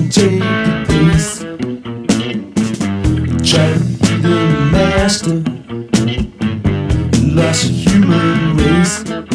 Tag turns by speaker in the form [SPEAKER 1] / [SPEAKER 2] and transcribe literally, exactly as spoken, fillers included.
[SPEAKER 1] take the pace. Try to be the master, lost a human race.